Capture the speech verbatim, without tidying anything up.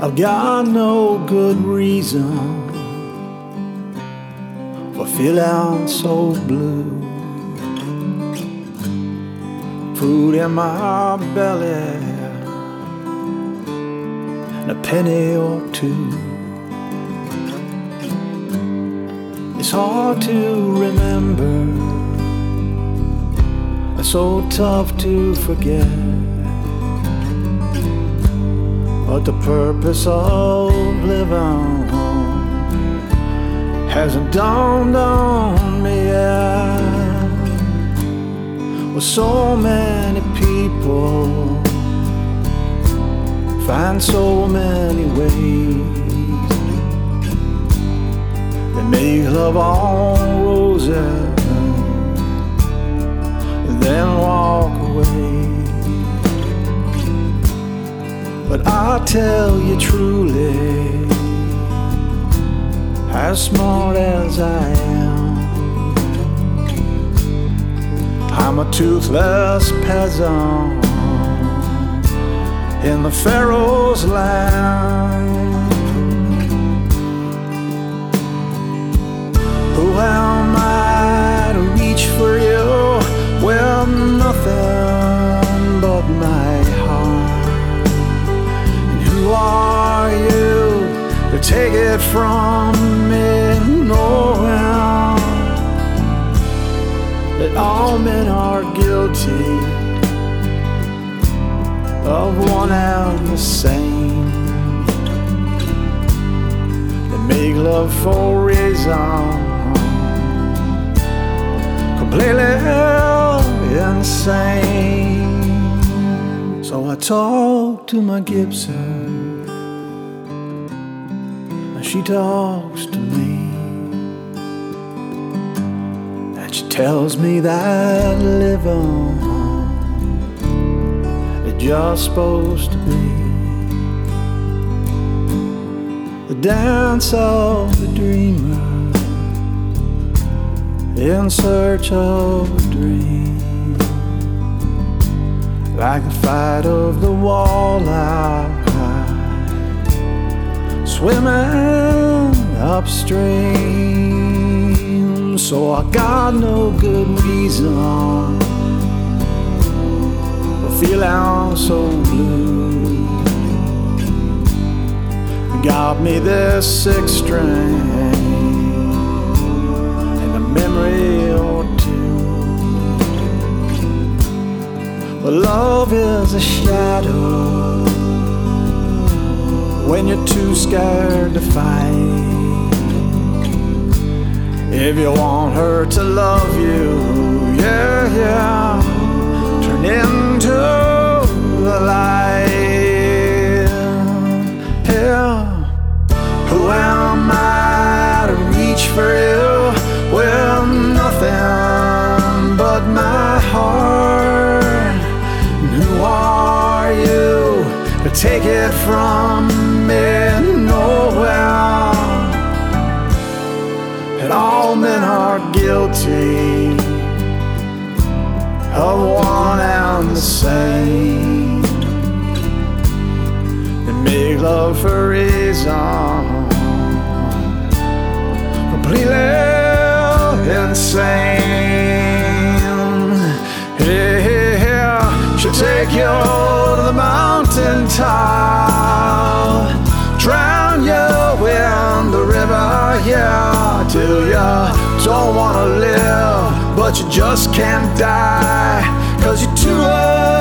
I've got no good reason for feeling so blue. Food in my belly and a penny or two. It's hard to remember, it's so tough to forget. But the purpose of living hasn't dawned on me yet. Well, so many people find so many ways. They make love on roses and then walk away. But I tell you truly, as smart as I am, I'm a toothless peasant in the Pharaoh's land. Who am I to reach for you? Well, nothing but my heart. And who are you to take it from me? Knowing that all men are guilty of one and the same. They make love for reason completely insane. So I talk to my Gibson and she talks to me, and she tells me that living is just supposed to be the dance of the dreamer in search of a dream, like the fight of the walleye swimming upstream. So I got no good reason for feeling so blue. Got me this six string and a memory or two. But love is a shadow when you're too scared to fight. If you want her to love you, yeah, yeah, turn into the light. Yeah. Who am I to reach for you? Well, nothing but my heart. And who are you to take it from me? Nowhere. And all men are guilty of one and the same. They make love for reason completely insane. Yeah, she'll take you to the mountain top, drown you in the river, yeah, till you don't wanna live, but you just can't die, 'cause you're too old